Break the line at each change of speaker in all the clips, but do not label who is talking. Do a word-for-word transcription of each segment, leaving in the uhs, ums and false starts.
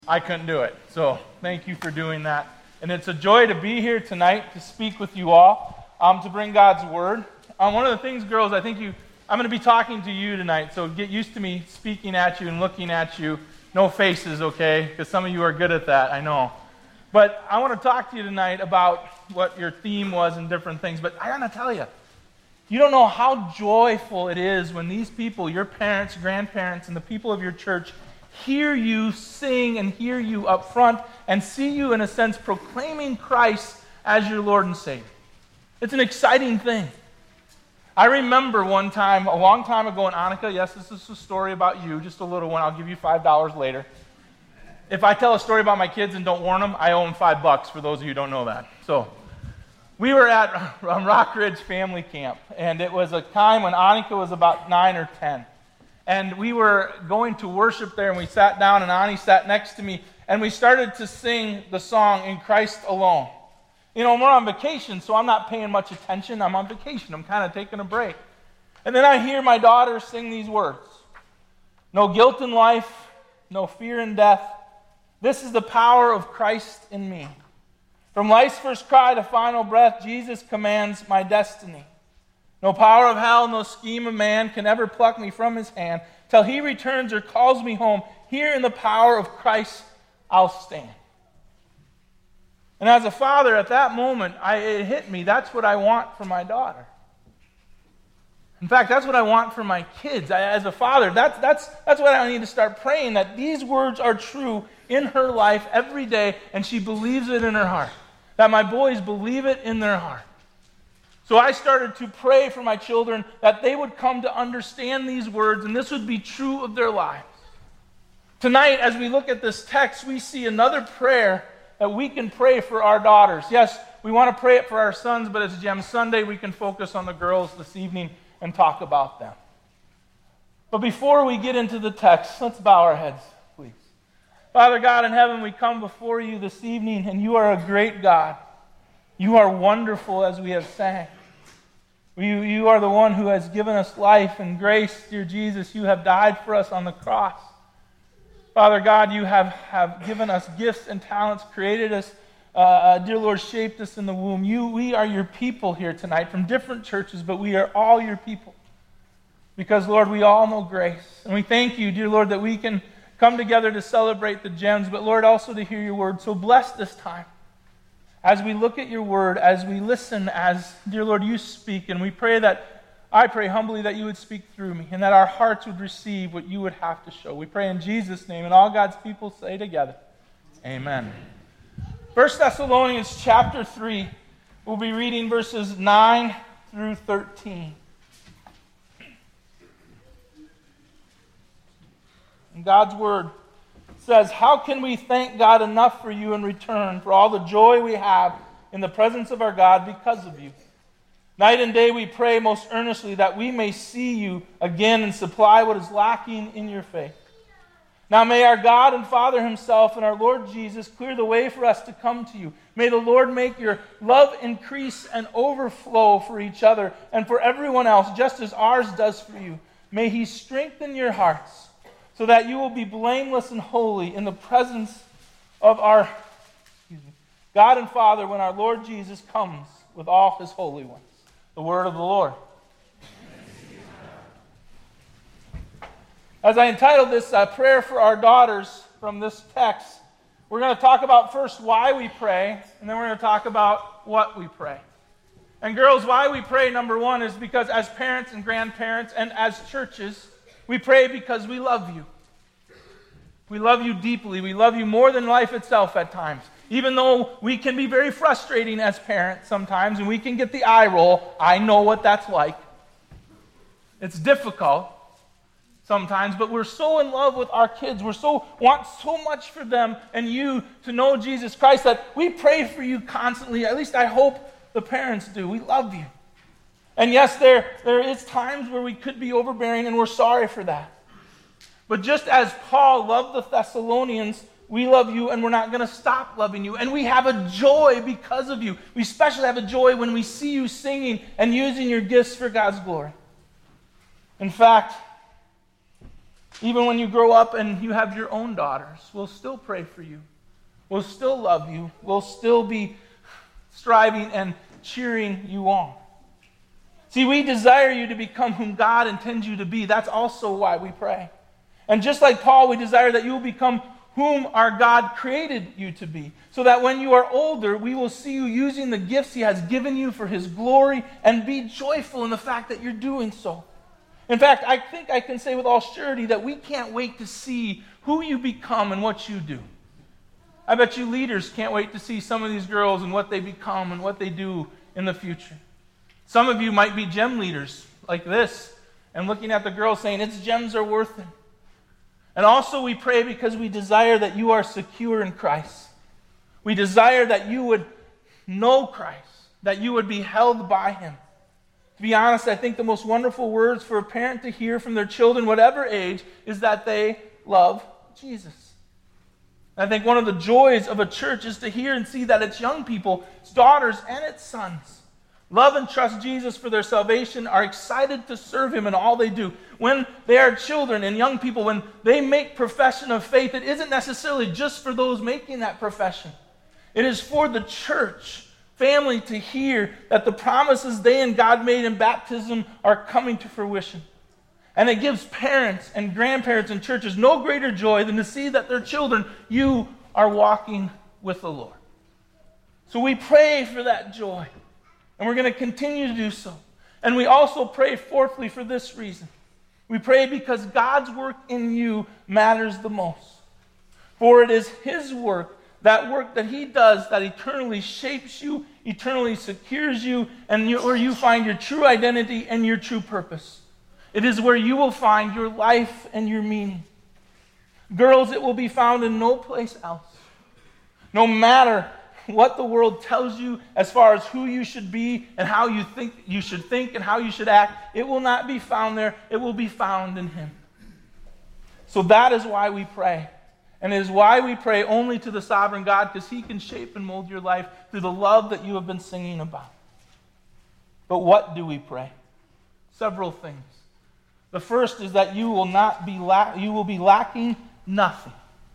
I couldn't do it. So thank you for doing that. And it's a joy to be here tonight to speak with you all, um, to bring God's word. Um, one of the things, girls, I think you, I'm going to be talking to you tonight, so get used to me speaking at you and looking at you. No faces, okay? Because some of you are good at that, I know. But I want to talk to you tonight about what your theme was and different things. But I got to tell you, you don't know how joyful it is when these people, your parents, grandparents, and the people of your church hear you sing and hear you up front and see you, in a sense, proclaiming Christ as your Lord and Savior. It's an exciting thing. I remember one time, a long time ago in Annika, yes, this is a story about you, just a little one. I'll give you five dollars later. If I tell a story about my kids and don't warn them, I owe them five bucks, for those of you who don't know that. So, we were at Rock Ridge Family Camp, and it was a time when Annika was about nine or ten. And we were going to worship there, and we sat down, and Ani sat next to me, and we started to sing the song, In Christ Alone. You know, we're on vacation, so I'm not paying much attention. I'm on vacation. I'm kind of taking a break. And then I hear my daughter sing these words. No guilt in life, no fear in death. This is the power of Christ in me. From life's first cry to final breath, Jesus commands my destiny. No power of hell, no scheme of man can ever pluck me from his hand. Till he returns or calls me home, here in the power of Christ I'll stand. And as a father, at that moment, I, it hit me. That's what I want for my daughter. In fact, that's what I want for my kids. I, as a father, that's, that's, that's what I need to start praying, that these words are true in her life every day, and she believes it in her heart. That my boys believe it in their heart. So I started to pray for my children that they would come to understand these words, and this would be true of their lives. Tonight, as we look at this text, we see another prayer that we can pray for our daughters. Yes, we want to pray it for our sons, but it's Gem Sunday. We can focus on the girls this evening and talk about them. But before we get into the text, let's bow our heads, please. Father God in heaven, we come before you this evening, and you are a great God. You are wonderful, as we have sang. You, you are the one who has given us life and grace, dear Jesus. You have died for us on the cross. Father God, you have, have given us gifts and talents, created us, uh, uh, dear Lord, shaped us in the womb. You, we are your people here tonight from different churches, but we are all your people. Because, Lord, we all know grace. And we thank you, dear Lord, that we can come together to celebrate the gems, but, Lord, also to hear your word. So bless this time. As we look at your word, as we listen, as, dear Lord, you speak, and we pray that, I pray humbly that you would speak through me, and that our hearts would receive what you would have to show. We pray in Jesus' name, and all God's people say together, amen. First Thessalonians chapter three, we'll be reading verses nine through thirteen. And God's word says, how can we thank God enough for you in return for all the joy we have in the presence of our God because of you? Night and day we pray most earnestly that we may see you again and supply what is lacking in your faith. Now may our God and Father himself and our Lord Jesus clear the way for us to come to you. May the Lord make your love increase and overflow for each other and for everyone else, just as ours does for you. May he strengthen your hearts, so that you will be blameless and holy in the presence of our excuse me, God and Father when our Lord Jesus comes with all his holy ones. The word of the Lord. As I entitled this uh, prayer for our daughters from this text, we're going to talk about first why we pray, and then we're going to talk about what we pray. And girls, why we pray, number one, is because as parents and grandparents and as churches, we pray because we love you. We love you deeply. We love you more than life itself at times. Even though we can be very frustrating as parents sometimes, and we can get the eye roll. I know what that's like. It's difficult sometimes, but we're so in love with our kids. We're so want so much for them and you to know Jesus Christ that we pray for you constantly. At least I hope the parents do. We love you. And yes, there, there is times where we could be overbearing, and we're sorry for that. But just as Paul loved the Thessalonians, we love you, and we're not going to stop loving you. And we have a joy because of you. We especially have a joy when we see you singing and using your gifts for God's glory. In fact, Even when you grow up and you have your own daughters, we'll still pray for you. We'll still love you. We'll still be striving and cheering you on. See, we desire you to become whom God intends you to be. That's also why we pray. And just like Paul, we desire that you will become whom our God created you to be, so that when you are older, we will see you using the gifts He has given you for His glory and be joyful in the fact that you're doing so. In fact, I think I can say with all surety that we can't wait to see who you become and what you do. I bet you leaders can't wait to see some of these girls and what they become and what they do in the future. Some of you might be gem leaders like this and looking at the girls saying, its gems are worth it. And also we pray because we desire that you are secure in Christ. We desire that you would know Christ, that you would be held by Him. To be honest, I think the most wonderful words for a parent to hear from their children, whatever age, is that they love Jesus. I think one of the joys of a church is to hear and see that its young people, its daughters and its sons, love and trust Jesus for their salvation, are excited to serve Him in all they do. When they are children and young people, when they make profession of faith, it isn't necessarily just for those making that profession. It is for the church family to hear that the promises they and God made in baptism are coming to fruition. And it gives parents and grandparents and churches no greater joy than to see that their children, you are walking with the Lord. So we pray for that joy. And we're going to continue to do so. And we also pray, fourthly, for this reason. We pray because God's work in you matters the most. For it is His work, that work that He does, that eternally shapes you, eternally secures you, and you, where you find your true identity and your true purpose. It is where you will find your life and your meaning. Girls, it will be found in no place else. No matter what the world tells you as far as who you should be and how you think you should think and how you should act, it will not be found there. It will be found in Him. So that is why we pray. And it is why we pray only to the sovereign God, because He can shape and mold your life through the love that you have been singing about. But what do we pray? Several things. The first is that you will not be la- you will be lacking nothing.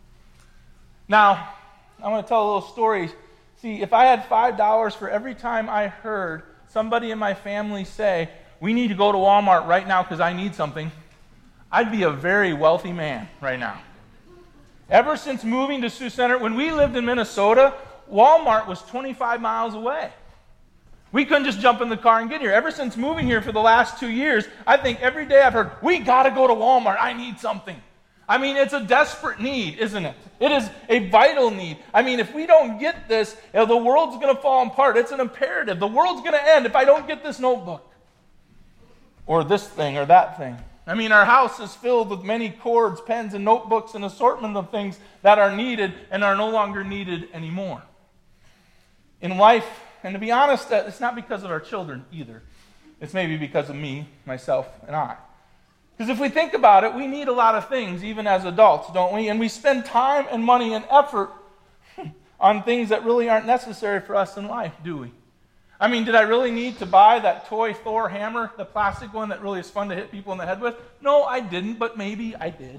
Now, I want to tell a little story. See, if I had five dollars for every time I heard somebody in my family say, we need to go to Walmart right now because I need something, I'd be a very wealthy man right now. Ever since moving to Sioux Center, when we lived in Minnesota, Walmart was twenty-five miles away. We couldn't just jump in the car and get here. Ever since moving here for the last two years, I think every day I've heard, we got to go to Walmart. I need something. I mean, it's a desperate need, isn't it? It is a vital need. I mean, if we don't get this, you know, the world's going to fall apart. It's an imperative. The world's going to end if I don't get this notebook or this thing or that thing. I mean, our house is filled with many cords, pens, and notebooks, and assortment of things that are needed and are no longer needed anymore. In life, and to be honest, it's not because of our children either. It's maybe because of me, myself, and I. Because if we think about it, we need a lot of things, even as adults, don't we? And we spend time and money and effort on things that really aren't necessary for us in life, do we? I mean, did I really need to buy that toy Thor hammer, the plastic one that really is fun to hit people in the head with? No, I didn't, but maybe I did.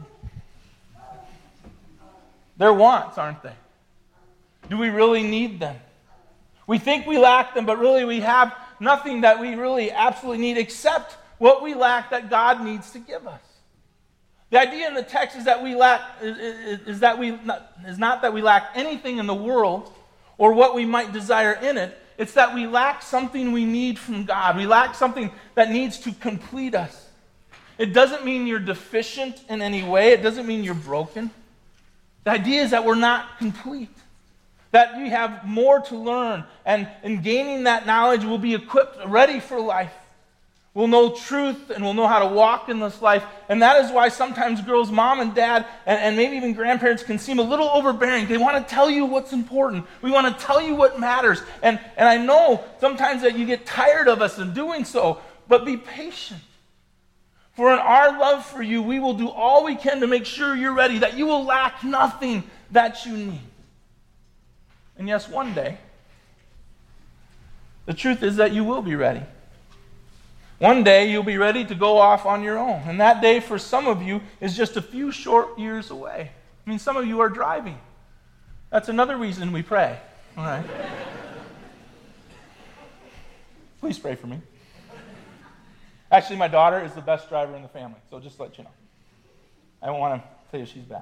They're wants, aren't they? Do we really need them? We think we lack them, but really we have nothing that we really absolutely need except what we lack that God needs to give us. The idea in the text is that we lack is, is, is that we not, is not that we lack anything in the world or what we might desire in it. It's that we lack something we need from God. We lack something that needs to complete us. It doesn't mean you're deficient in any way. It doesn't mean you're broken. The idea is that we're not complete. That we have more to learn, and in gaining that knowledge, we'll be equipped, ready for life. We'll know truth, and we'll know how to walk in this life. And that is why sometimes girls, mom and dad, and, and maybe even grandparents can seem a little overbearing. They want to tell you what's important. We want to tell you what matters. And, and I know sometimes that you get tired of us in doing so, but be patient. For in our love for you, we will do all we can to make sure you're ready, that you will lack nothing that you need. And yes, one day, the truth is that you will be ready. One day you'll be ready to go off on your own. And that day for some of you is just a few short years away. I mean, some of you are driving. That's another reason we pray. All right. Please pray for me. Actually, my daughter is the best driver in the family, so just to let you know. I don't want to tell you she's bad.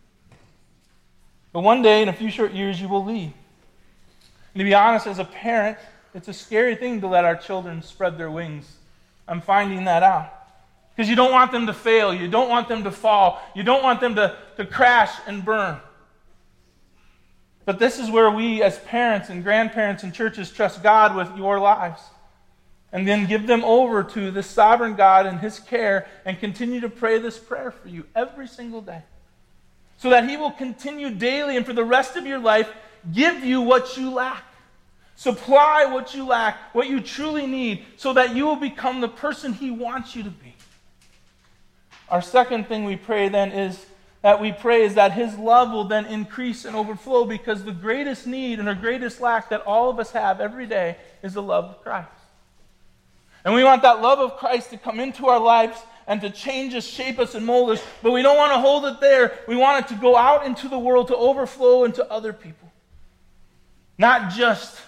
But one day, in a few short years, you will leave. And to be honest, as a parent, it's a scary thing to let our children spread their wings. I'm finding that out. Because you don't want them to fail. You don't want them to fall. You don't want them to, to crash and burn. But this is where we as parents and grandparents and churches trust God with your lives. And then give them over to this sovereign God and His care and continue to pray this prayer for you every single day. So that He will continue daily and for the rest of your life give you what you lack. Supply what you lack, what you truly need, so that you will become the person He wants you to be. Our second thing we pray then is that we pray is that His love will then increase and overflow, because the greatest need and our greatest lack that all of us have every day is the love of Christ. And we want that love of Christ to come into our lives and to change us, shape us, and mold us, but we don't want to hold it there. We want it to go out into the world, to overflow into other people. Not just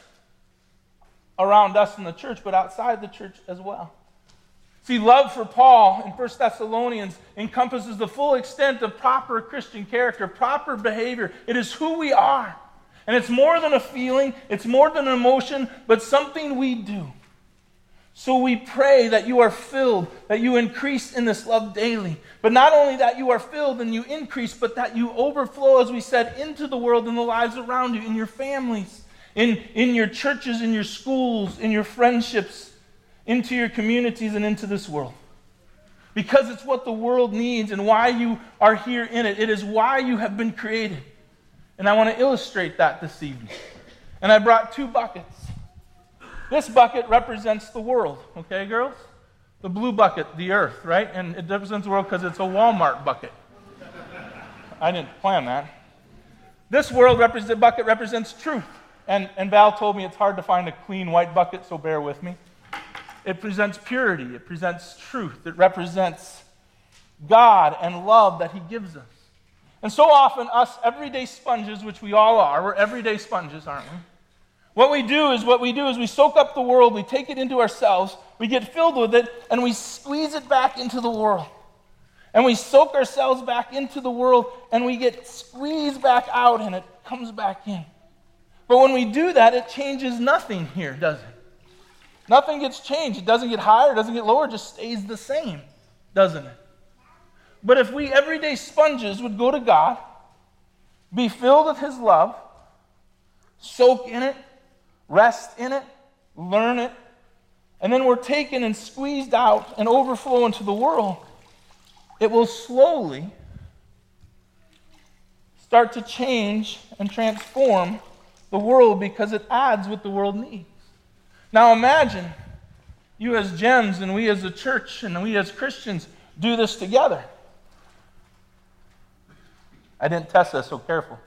around us in the church, but outside the church as well. See, love for Paul in First Thessalonians encompasses the full extent of proper Christian character, proper behavior. It is who we are. And it's more than a feeling, it's more than an emotion, but something we do. So we pray that you are filled, that you increase in this love daily. But not only that you are filled and you increase, but that you overflow, as we said, into the world and the lives around you, in your families, in, in your churches, in your schools, in your friendships, into your communities and into this world. Because it's what the world needs and why you are here in it. It is why you have been created. And I want to illustrate that this evening. And I brought two buckets. This bucket represents the world, okay, girls? The blue bucket, the earth, right? And it represents the world because it's a Walmart bucket. I didn't plan that. This world represent, bucket represents truth. And, and Val told me it's hard to find a clean white bucket, so bear with me. It presents purity. It presents truth. It represents God and love that He gives us. And so often, us everyday sponges, which we all are, we're everyday sponges, aren't we? What we do is what we do is we soak up the world, we take it into ourselves, we get filled with it, and we squeeze it back into the world. And we soak ourselves back into the world, and we get squeezed back out, and it comes back in. But when we do that, it changes nothing here, does it? Nothing gets changed. It doesn't get higher, it doesn't get lower, it just stays the same, doesn't it? But if we everyday sponges would go to God, be filled with His love, soak in it, rest in it, learn it, and then we're taken and squeezed out and overflow into the world, it will slowly start to change and transform the world, because it adds what the world needs. Now imagine you as gems and we as a church and we as Christians do this together. I didn't test this, so careful.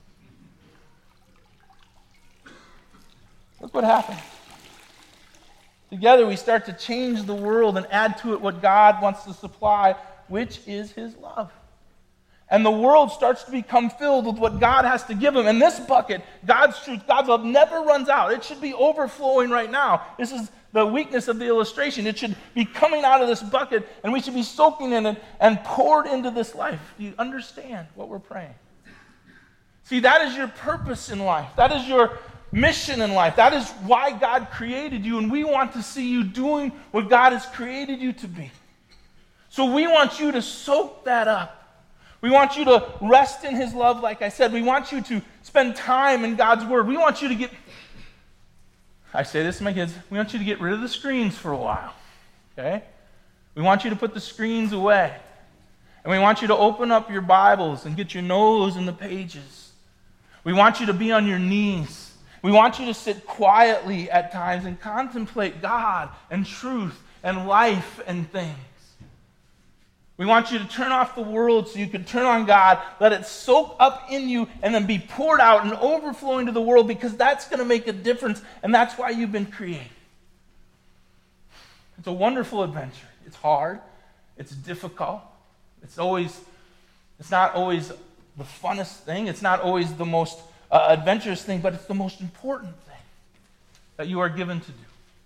Look what happens. Together we start to change the world and add to it what God wants to supply, which is His love. And the world starts to become filled with what God has to give them. And this bucket, God's truth, God's love, never runs out. It should be overflowing right now. This is the weakness of the illustration. It should be coming out of this bucket, and we should be soaking in it and poured into this life. Do you understand what we're praying? See, that is your purpose in life. That is your mission in life. That is why God created you, and we want to see you doing what God has created you to be. So we want you to soak that up. We want you to rest in His love, like I said. We want you to spend time in God's Word. We want you to get, I say this to my kids, we want you to get rid of the screens for a while, okay? We want you to put the screens away. And we want you to open up your Bibles and get your nose in the pages. We want you to be on your knees. We want you to sit quietly at times and contemplate God and truth and life and things. We want you to turn off the world so you can turn on God, let it soak up in you, and then be poured out and overflowing to the world, because that's going to make a difference, and that's why you've been created. It's a wonderful adventure. It's hard. It's difficult. It's always, it's not always the funnest thing. It's not always the most uh, adventurous thing, but it's the most important thing that you are given to do.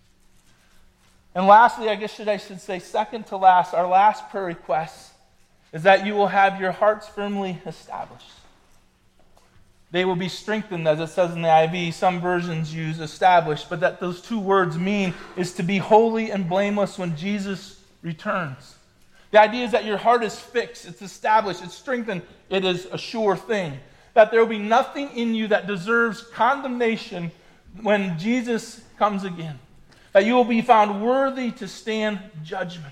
And lastly, I guess should I should say second to last, our last prayer request is that you will have your hearts firmly established. They will be strengthened, as it says in the I V. Some versions use established, but that those two words mean is to be holy and blameless when Jesus returns. The idea is that your heart is fixed, it's established, it's strengthened, it is a sure thing. That there will be nothing in you that deserves condemnation when Jesus comes again. That you will be found worthy to stand judgment.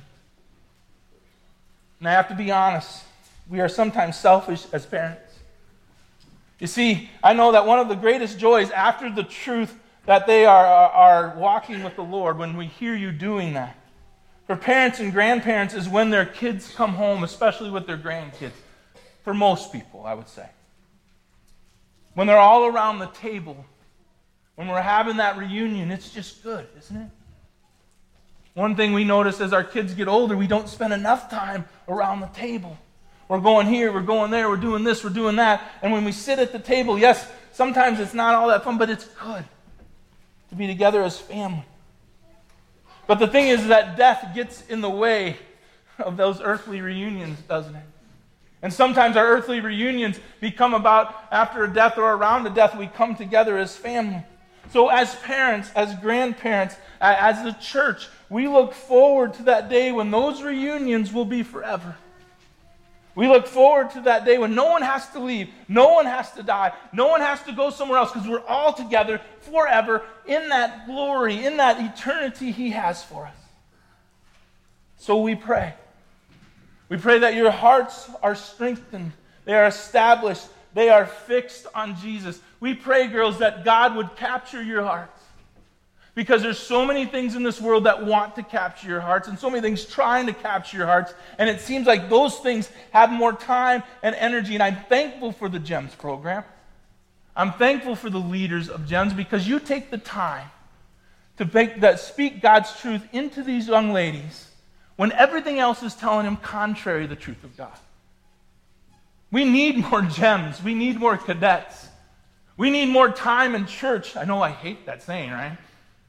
And I have to be honest, we are sometimes selfish as parents. You see, I know that one of the greatest joys after the truth that they are, are, are walking with the Lord, when we hear you doing that, for parents and grandparents, is when their kids come home, especially with their grandkids. For most people, I would say. When they're all around the table, when we're having that reunion, it's just good, isn't it? One thing we notice as our kids get older, we don't spend enough time around the table. We're going here, we're going there, we're doing this, we're doing that. And when we sit at the table, yes, sometimes it's not all that fun, but it's good to be together as family. But the thing is that death gets in the way of those earthly reunions, doesn't it? And sometimes our earthly reunions become about after a death or around a death, we come together as family. So as parents, as grandparents, as the church, we look forward to that day when those reunions will be forever. We look forward to that day when no one has to leave, no one has to die, no one has to go somewhere else, because we're all together forever in that glory, in that eternity He has for us. So we pray. We pray that your hearts are strengthened, they are established, they are fixed on Jesus. We pray, girls, that God would capture your hearts. Because there's so many things in this world that want to capture your hearts, and so many things trying to capture your hearts, and it seems like those things have more time and energy. And I'm thankful for the GEMS program. I'm thankful for the leaders of GEMS, because you take the time to make that, speak God's truth into these young ladies when everything else is telling them contrary to the truth of God. We need more GEMS. We need more cadets. We need more time in church. I know I hate that saying, right?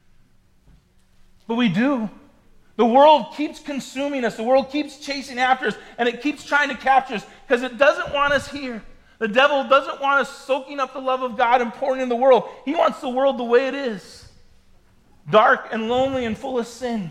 But we do. The world keeps consuming us. The world keeps chasing after us, and it keeps trying to capture us because it doesn't want us here. The devil doesn't want us soaking up the love of God and pouring in the world. He wants the world the way it is. Dark and lonely and full of sin.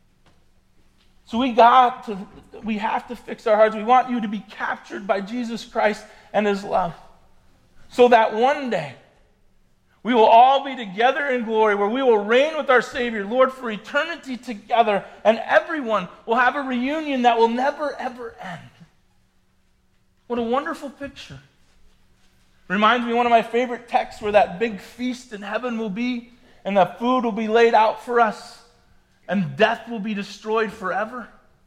So we got to, we have to fix our hearts. We want you to be captured by Jesus Christ and His love. So that one day, we will all be together in glory where we will reign with our Savior, Lord, for eternity together, and everyone will have a reunion that will never, ever end. What a wonderful picture. Reminds me of one of my favorite texts where that big feast in heaven will be, and the food will be laid out for us, and death will be destroyed forever.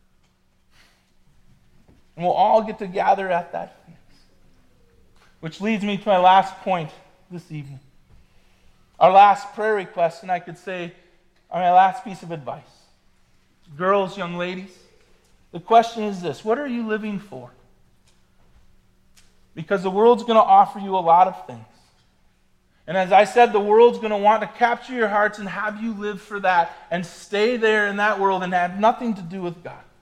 And we'll all get to gather at that feast. Which leads me to my last point this evening. Our last prayer request, and I could say, my last piece of advice. Girls, young ladies, the question is this: what are you living for? Because the world's going to offer you a lot of things. And as I said, the world's going to want to capture your hearts and have you live for that and stay there in that world and have nothing to do with God.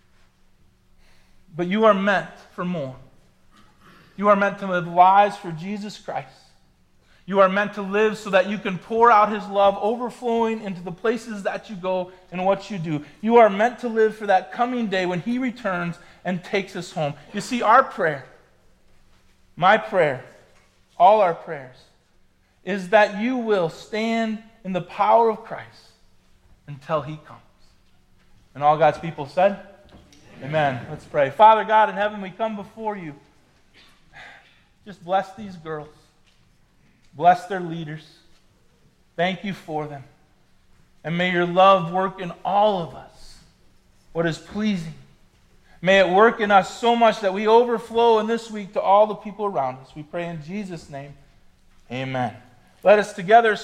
But you are meant for more. You are meant to live lives for Jesus Christ. You are meant to live so that you can pour out His love overflowing into the places that you go and what you do. You are meant to live for that coming day when He returns and takes us home. You see, our prayer, my prayer, all our prayers, is that you will stand in the power of Christ until He comes. And all God's people said, Amen. Amen. Let's pray. Father God in heaven, we come before you. Just bless these girls. Bless their leaders. Thank you for them. And may your love work in all of us what is pleasing. May it work in us so much that we overflow in this week to all the people around us. We pray in Jesus' name. Amen. Let us together